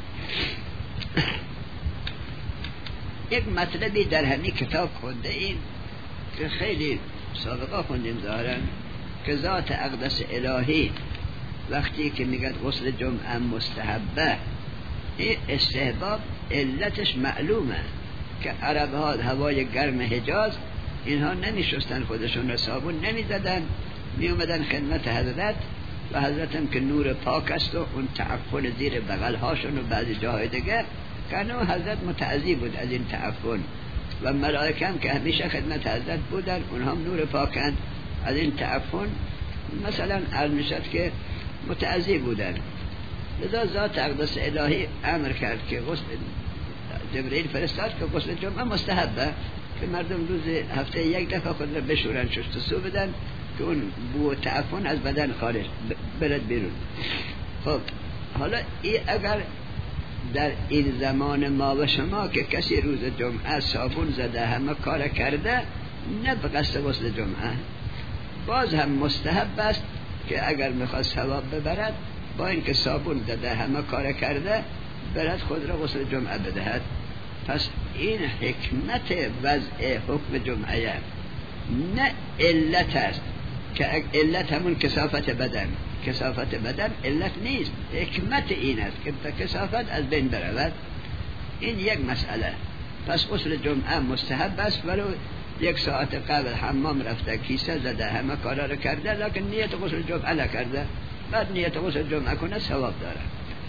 یک مطلبی در همین کتاب خونده این که خیلی سابقا خوندیم ظاهرا که ذات اقدس الهی وقتی که میگه غسل جمعه مستحبه، این استحباب علتش معلومه که عرب ها هوای گرم حجاز اینها نمیشستن خودشون را، صابون نمیزدن، میومدن خدمت حضرت و حضرت هم که نور پاک است و اون تعفن زیر بغل هاشون و بعضی جاهای دیگه کنو حضرت متعذی بود از این تعفن و ملائکه هم که همیشه خدمت حضرت بودن اونها هم نور پاکن از این تعفن مثلا عرض میشد که متعذی بودن. لذا ذات اقدس الهی امر کرد که غسل جبرئیل فرستاد که غسل جمعه مستحبه که مردم روز هفته یک دفعه خود را بشورن شست و سو بدن که اون بو تعفن از بدن خارج برد بیرون. خب حالا این اگر در این زمان ما و شما که کسی روز جمعه صابون زده همه کار کرده نه به قصد غسل جمعه، باز هم مستحب است که اگر میخواد ثواب ببرد با اینکه صابون زده همه کار کرده برد خود را غسل جمعه بدهد. پس این حکمت وضع حکم جمعه نه علت است که علت همون کثافت بدن، کثافت بدن علت نیست، حکمت این است که کثافت از بین برود. این یک مسئله. پس غسل جمعه مستحب است ولو یک ساعت قبل حمام رفته کیسه زده همه کارا رو کرده لکن نیت غسل جمعه نکرده، بعد نیت غسل جمعه کنه ثواب داره.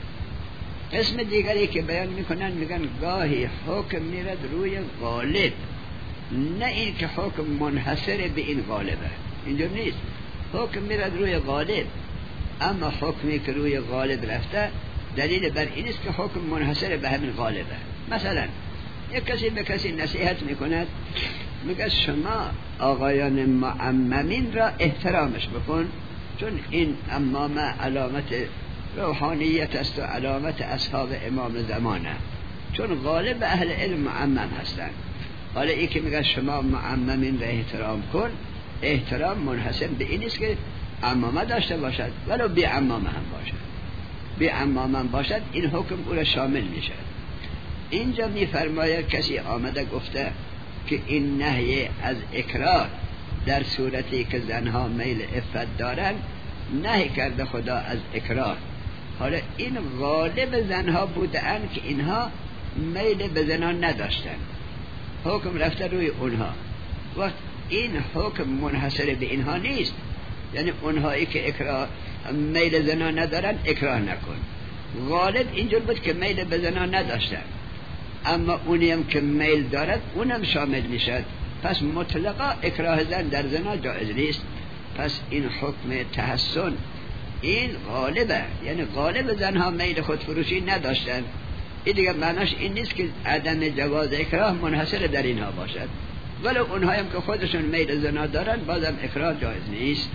اسم دیگری که بیان میکنن میگن گاهی حکم میرد روی غالب، نه این که حکم منحصر به این غالبه، اینجور نیست، حکم میرد روی غالب، اما حکمی که روی غالب رفته دلیل بر این است که حکم منحصر به همین غالبه. مثلا یک کسی به کسی نصیحت میکند میگه شما آقایان معممین را احترامش بکن چون این امامه علامت روحانیت است و علامت اصحاب امام زمانه، چون غالب اهل علم معمم هستند. حالا این که میگه شما معممین را احترام کن، احترام منحصر به این است که عمامه داشته باشد ولو بی عمامه هم باشد، بی عمامه هم باشد این حکم او را شامل میشه. اینجا میفرماید کسی آمده گفته که این نهی از اکراه در صورتی که زنها میل عفت دارن نهی کرده خدا از اکراه. حالا این غالب زنها بودن که اینها میل به زنان نداشتن، حکم رفته روی اونها. وقت این حکم منحصر به اینها نیست، یعنی اونهایی که اکراه میل زنا ندارن اکراه نکن. غالب اینجور بود که میل به زنا نداشتن، اما اونیم که میل دارد اونم شامل میشد، پس مطلقا اکراه زن در زنا جایز نیست. پس این حکم تحسن این غالبه، یعنی غالب زنها میل خودفروشی نداشتن. این دیگه معناش این نیست که عدم جواز اکراه منحصر در اینها باشد، ولی اونها هم که خودشون میل زنا دارن بازم اکراه جایز نیست.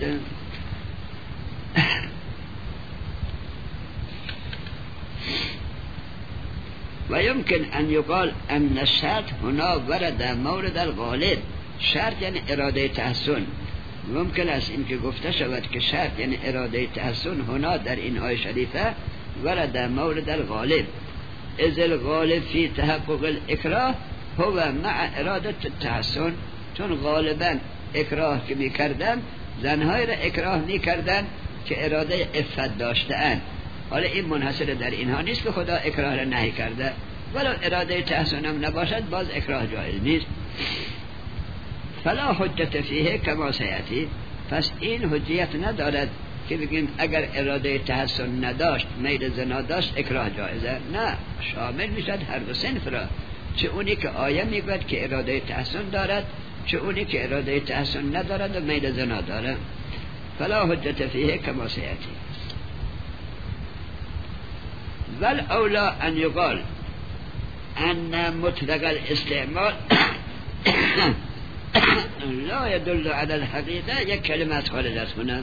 و يمكن ان يقال ان الشرط هنا ورد مورد الغالب. شرط یعنی اراده تحسن. ممکن است این که گفته شود که شرط یعنی اراده تحسن هنا در این آیه شریفه ورد مورد الغالب، اذ الغالب فی تحقق الاکراه هو مع اراده التحسن. چون غالبا اکراه که میکردن زنهای را اکراه میکردن که اراده عفت داشته‌اند. حالا این منحصر در اینها نیست که خدا اکراه را نهی کرده، ولو اراده تحسن هم نباشد باز اکراه جایز نیست. فلا حجت فیه کما سیاتی. پس این حجیت ندارد که بگیم اگر اراده تحسن نداشت میل زنا داشت اکراه جایزه. نه، شامل میشد هر دو صنف را، چه اونی که آیه میگوید که اراده تحسن دارد، چه اونی که اراده تحسن ندارد و میل زنا دارد. فلا حجت فیه کما سیاتی. ول اولا ان یقال ان مطلق الاستعمال لا يدل على الحقیقه. یک کلمه از خارج از کنم.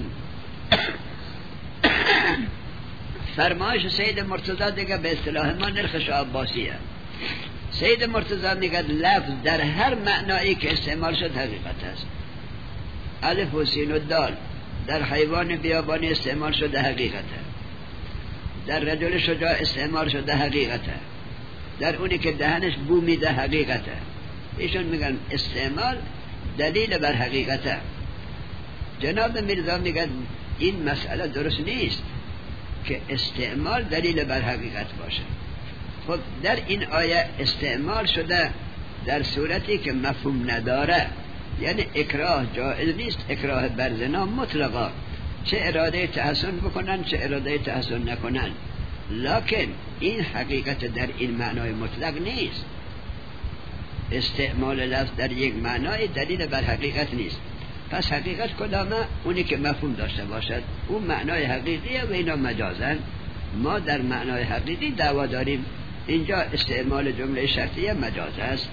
فرمایش سید مرتضی دیگه به اصطلاح ما نرخش عباسیه. سید مرتضی میگه لفظ در هر معنایی که استعمال شد حقیقت است. الف و سین و دال در حیوان بیابانی استعمال شده حقیقته، در رجل شجاع استعمال شده حقیقته، در اونی که دهنش بو میده حقیقته. ایشون میگن استعمال دلیل بر حقیقته. جناب میرزا میگن این مسئله درست نیست که استعمال دلیل بر حقیقت باشه. خب در این آیه استعمال شده در صورتی که مفهوم نداره، یعنی اکراه جائز نیست، اکراه بر زنا مطلقا، چه اراده تحسن بکنن چه اراده تحسن نکنن. لکن این حقیقت در این معنای مطلق نیست. استعمال لفظ در یک معنای دلیل بر حقیقت نیست. پس حقیقت کدامه؟ اونی که مفهوم داشته باشد، اون معنای حقیقیه و اینا مجازن. ما در معنای حقیقی دعوا داریم، اینجا استعمال جمله شرطیه مجاز است.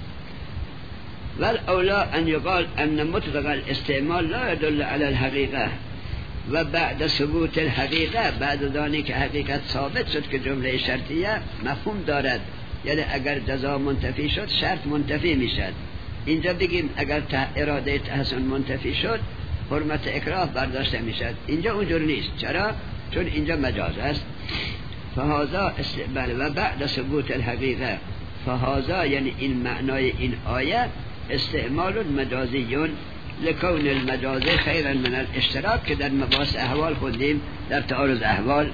ول اولا ان یقال ان مطلق الاستعمال لا يدل على الحقیقه و بعد ثبوت الحقیقه، بعد دانی که حقیقت ثابت شد که جمله شرطیه مفهوم دارد، یعنی اگر جزا منتفی شد شرط منتفی میشد. اینجا بگیم اگر اراده تحسن منتفی شد حرمت اکراه برداشته میشد. اینجا اونجور نیست. چرا؟ چون اینجا مجاز است. فهذا استقبال و بعد ثبوت الحقیقه، فهذا یعنی این معنای این آیه استعمال مجازیون لکون المجاز خیرا من الاشتراک، که در مباحث احوال خوندیم در تعارض احوال.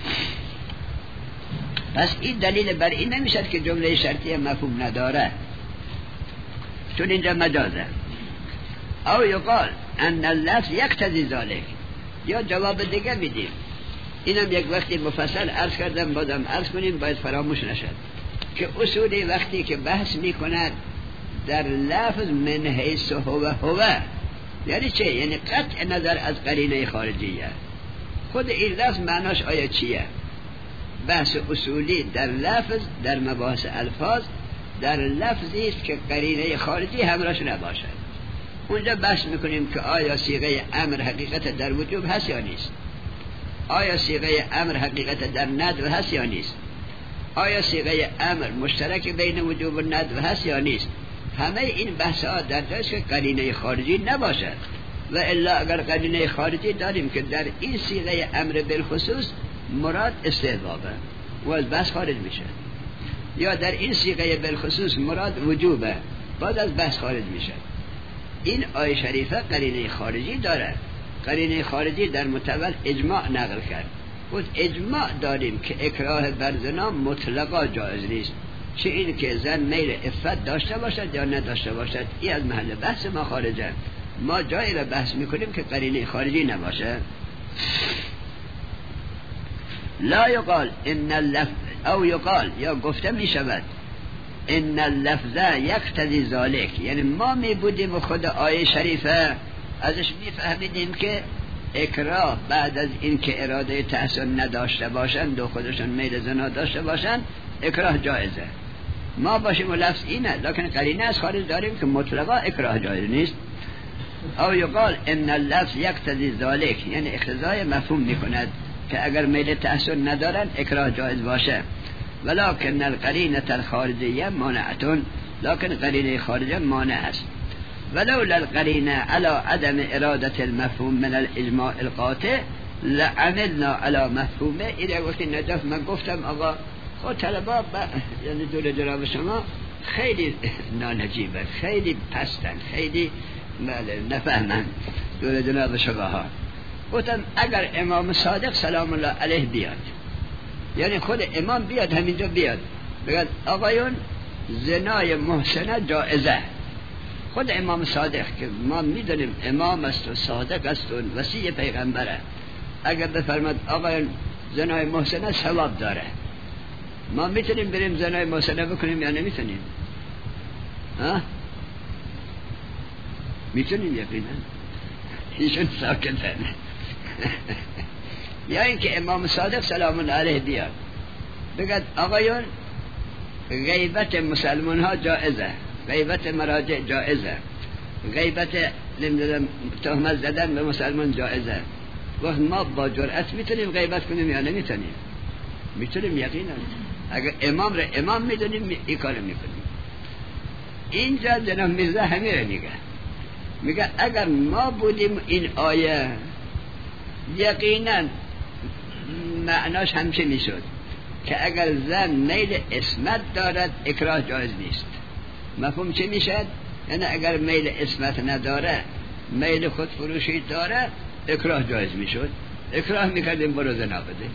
پس این دلیل بر این نمیشد که جمله شرطیه مفهوم نداره، چون اینجا مجازه. او یقال ان اللفظ یقتضی ذلک، یا جواب دیگه میدیم. اینم یک وقتی مفصل عرض کردم، بازم عرض کنیم باید فراموش نشد که اصولی وقتی که بحث میکند در لفظ من حیث هو هو یعنی چه؟ یعنی قطع نظر از قرینه خارجیه. خود این لفظ معناش آیا چیه؟ بحث اصولی در لفظ، در مباحث الفاظ، در لفظی است که قرینه خارجی همراهش نباشد. اونجا بحث میکنیم که آیا صیغه امر حقیقت در وجوب هست یا نیست، آیا صیغه امر حقیقت در ندب هست یا نیست، آیا صیغه امر مشترک بین وجوب و ندب هست یا نیست. همه این بحث ها در جایش که قرینه خارجی نباشد، و الا اگر قرینه خارجی داریم که در این صیغه امر بالخصوص مراد استحبابه و از بحث خارج میشه، یا در این صیغه بالخصوص مراد وجوبه بعد از بحث خارج میشه. این آیه شریفه قرینه خارجی داره. قرینه خارجی در متول اجماع نقل کرد. خود اجماع داریم که اکراه بر زنا مطلقا جایز نیست. چه این که زن میل عفت داشته باشد یا نداشته باشد، این از محل بحث ما خارجه. ما جایی را بحث میکنیم که قرینه خارجی نباشه. لا یقال ان اللفظ او یقال یا گفته می شود ان اللفظ یقتضی ذلک، یعنی ما می بودیم و خود آیه شریفه ازش می فهمیدیم که اکراه بعد از این که اراده تحسن نداشته باشند و خودشون میل زنا داشته باشند اکراه جایزه. ما باشیم و لفظ اینه، لکن قرینه از خارج داریم که مطلقا اکراه جایز نیست. او یقال ان اللفظ یقتضی ذلک، یعنی اقتضای مفهوم میکند که اگر میل تحسن ندارن اکراه جایز باشه. ولکن القرینه الخارجیه مانعتون، لکن قرینه خارجه مانع است. ولولا القرینه علی عدم اراده المفهوم من الاجماع القاطع لعملنا علی مفهومه. این وقتی نجف من گفتم آقا خود طلبا ب... یعنی دور جناب شما خیلی نانجیبه، خیلی پستن، خیلی نفهمن دور جناب شما ها. گفتم اگر امام صادق سلام الله علیه بیاد، یعنی خود امام بیاد همینجا بیاد بگد آقایون زنای محسنه جائزه، خود امام صادق که ما میدونیم امام است و صادق است و وصی پیغمبره، اگر بفرماد آقایون زنای محسنه ثواب داره، ما میتونیم بریم زنای محسنه بکنیم یا نمیتونیم؟ ها؟ میتونیم یقینا. ایشون ساکتن. یا اینکه امام صادق سلام الله علیه بیاد بگد آقایون غیبت مسلمان ها جائزه، غیبت مراجع جائزه، غیبت نمیدونم تهمت زدن به مسلمان جائزه. وقت ما با جرأت میتونیم غیبت کنیم یا نمیتونیم؟ میتونیم یقینا. اگر امام را امام میدونیم این کار میکنیم. اینجا جناب میرزا همین میگه، میگه اگر ما بودیم این آیه یقینا معناش همچه میشد که اگر زن میل عصمت دارد اکراه جایز نیست. مفهوم چه میشد؟ یعنی اگر میل عصمت نداره، میل خود فروشی داره، اکراه جایز میشد، اکراه میکردیم برو زنا بده.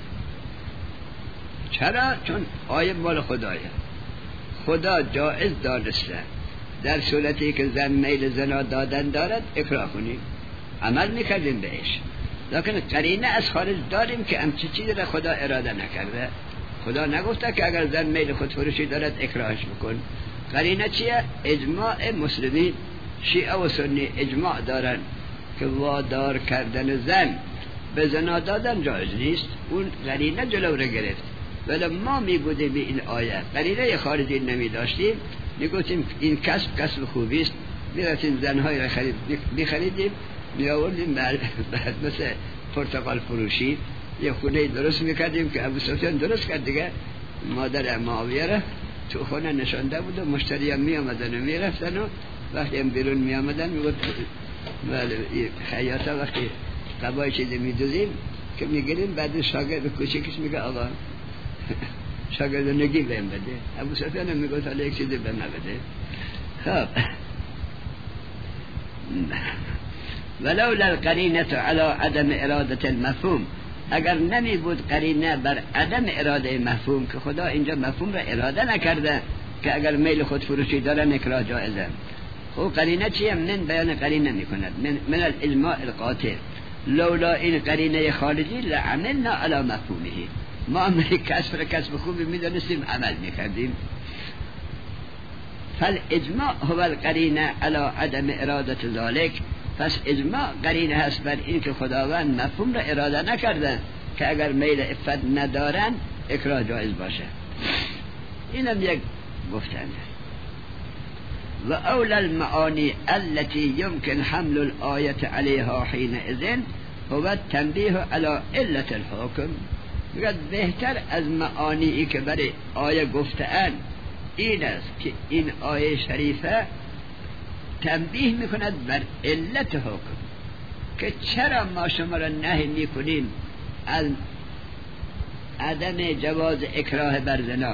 چرا؟ چون آیه مال خدایه، خدا جایز دانسته در صورتی که زن میل زنا دادن دارد اکراه کنیم، عمل میکردیم بهش. لیکن قرینه از خارج داریم که همچی چیزی را خدا اراده نکرده. خدا نگفته که اگر زن میل خود فروشی دارد اکراهش بکن. قرینه چیه؟ اجماع مسلمین، شیعه و سنی اجماع دارن که وادار کردن زن به زنا دادن جایز نیست. اون قرینه جلو را گرفت. ولی ما می بودیم به این آیه قرینه خارجی نمی داشتیم، می گفتیم این کسب کسب خوبی است، می رفتیم زنهای را خرید می خریدیم می آوردیم بعد مثل پرتقال فروشی یه خونه درست می کردیم که ابو سفیان درست کرد دیگه. مادر معاویه را تو خونه نشانده بود و مشتری هم می آمدن و می رفتن و وقتی هم بیرون می آمدن می گفت خیاطا وقتی قبای چیزی می دوزیم که می گیریم بعد شاگرد کوچکش می گه آقا شاگرد نگی بهم بده. ابو سفیان هم می گفت حالا یک چیزی بهم بده. خب ولولا القرینه علی عدم اراده المفهوم، اگر نمی بود قرینه بر عدم اراده مفهوم که خدا اینجا مفهوم را اراده نکرده که اگر میل خود فروشی دارن اکراه جایزه. خب قرینه چیه؟ من بیان قرینه می کند من, من الاجماع القاطع. لولا این قرینه خارجی لعملنا علی مفهومه، ما عملی کسب را کسب خوبی می دانستیم عمل می کردیم. فالاجماع هو القرینه علی عدم اراده ذلك، پس اجماع قرینه هست بر این که خداوند مفهوم را اراده نکرده که اگر میل عفت ندارن اکراه جایز باشه. اینم یک گفتن. و اول المعانی التي يمكن حمل الآية عليها حينئذ هو التنبيه على علة الحكم. میگه بهتر از معانی که برای آیه گفتن این است که این آیه شریفه تنبیه میکند بر علت حکم، که چرا ما شما را نهی میکنیم از عدم جواز اکراه بر زنا.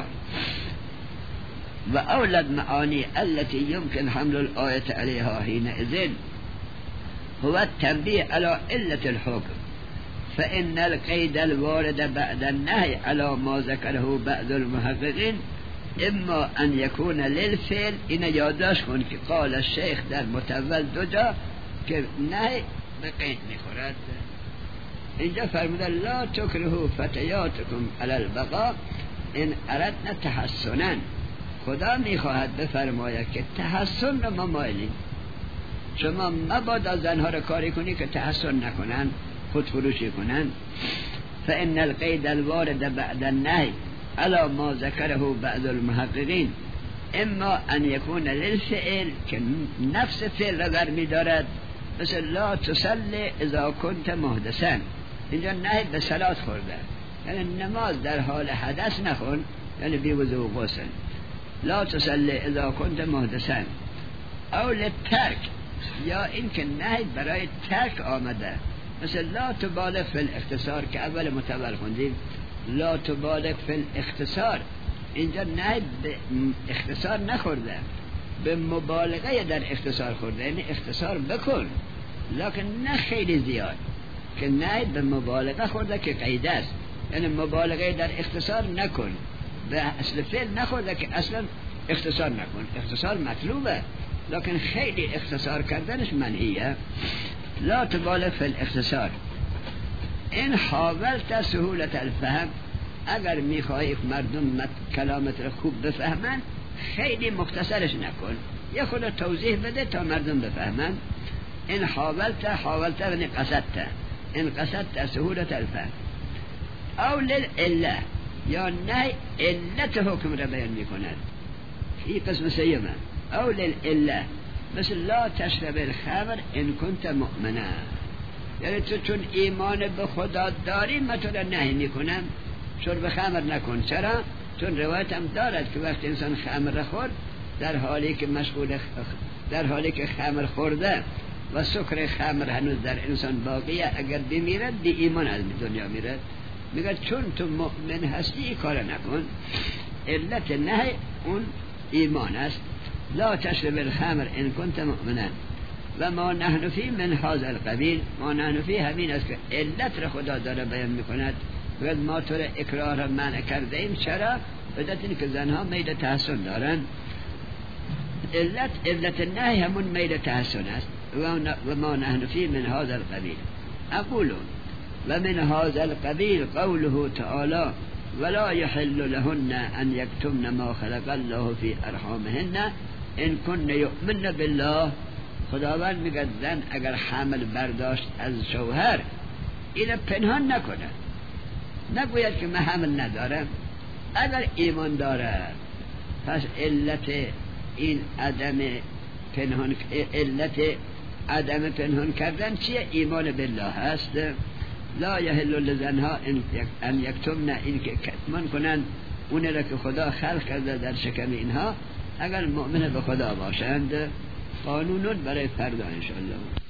و اولد معانی التي يمكن حمل الآية عليها حينئذ هو التنبيه على علة الحكم، فإن القيد الوارد بعد النهي على ما ذكره بعض المحققين اما ان یکون للفعل، این یادداشت کن که قال الشیخ در متول دو جا که نه به قید میخورد. اینجا فرموده لا تکرهوا فتیاتکم علی البقاء ان اردنا تحسنا. خدا میخواهد بفرماید که تحسن رو ما مایلیم، شما مبادا زنها رو کاری کنی که تحسن نکنن، خودفروشی کنن. فان القید الوارد بعد النهی علی ما ذکره بعض المحققین اما ان یکون للفعل که نفس فعل را برمی دارد، مثل لا تصلی اذا کنت محدثا. اینجا نهی به صلات خورده، یعنی نماز در حال حدث نخون، یعنی بی وضو و غسل. لا تصلی اذا کنت محدثا او للترک، یا این که نهی برای ترک آمده، مثل لا تبالغ فی الاختصار که اول متول خوندیم. لا تبالغ فی الاختصار، اینجا نهی به اختصار نخورده، به مبالغه در اختصار خورده، یعنی اختصار بکن لکن نه خیلی زیاد، که نهی به مبالغه خورده که قید است، یعنی مبالغه در اختصار نکن. به اصل فعل نخورده که اصلا اختصار نکن، اختصار مطلوبه لکن خیلی اختصار کردنش منعیه. لا تبالغ فی الاختصار این حاولت سهولت الفهم، اگر میخوایی مردم کلامت رو خوب بفهمن خیلی مختصرش نکن، یه خود توضیح بده تا مردم بفهمن. این حاولت حاولت یعنی قصدت، این قصدت سهولت الفهم. او للعله، یا نه علت حکم را بیان میکند، این قسم سیمه. او للعله مثل لا تشرب الخمر ان کنت مؤمنا، یعنی تو چون ایمان به خدا داری من تو را نهی میکنم شرب خمر نکن. چرا؟ چون روایت هم دارد که وقتی انسان خمر را خورد در حالی که مشغول در حالی که خمر خورده و سکر خمر هنوز در انسان باقیه، اگر بمیرد بی ایمان از دنیا میرد. میگه چون تو مؤمن هستی این کار نکن. علت نهی اون ایمان است. لا تشرب الخمر ان کنت مؤمنا و ما نحن فی من هذا القبیل. ما نحن فی همین است که علت را خدا داره بیان میکند. بگید ما تو را اکراه را منع کرده ایم. چرا؟ بدت این که زنها میل تحسن دارن. علت علت نهی همون میل تحسن است. و ما نحن فی من هذا القبیل. اقولون و من هذا القبیل قوله تعالی ولا يحل لهن ان يكتمن ما خلق الله في ارحامهن ان كن يؤمن بالله. خداوند میگه زن اگر حمل برداشت از شوهر اینو پنهان نکنه، نگوید که من حمل ندارم. اگر ایمان داره پس علت این عدم پنهان علت عدم پنهان کردن چیه؟ ایمان بالله هست. لا یحل لزنها ان یکتمن، این که کتمان کنن اونه را که خدا خلق کرده در شکم اینها، اگر مؤمن به خدا باشند. قانونون برای فردا انشاءالله.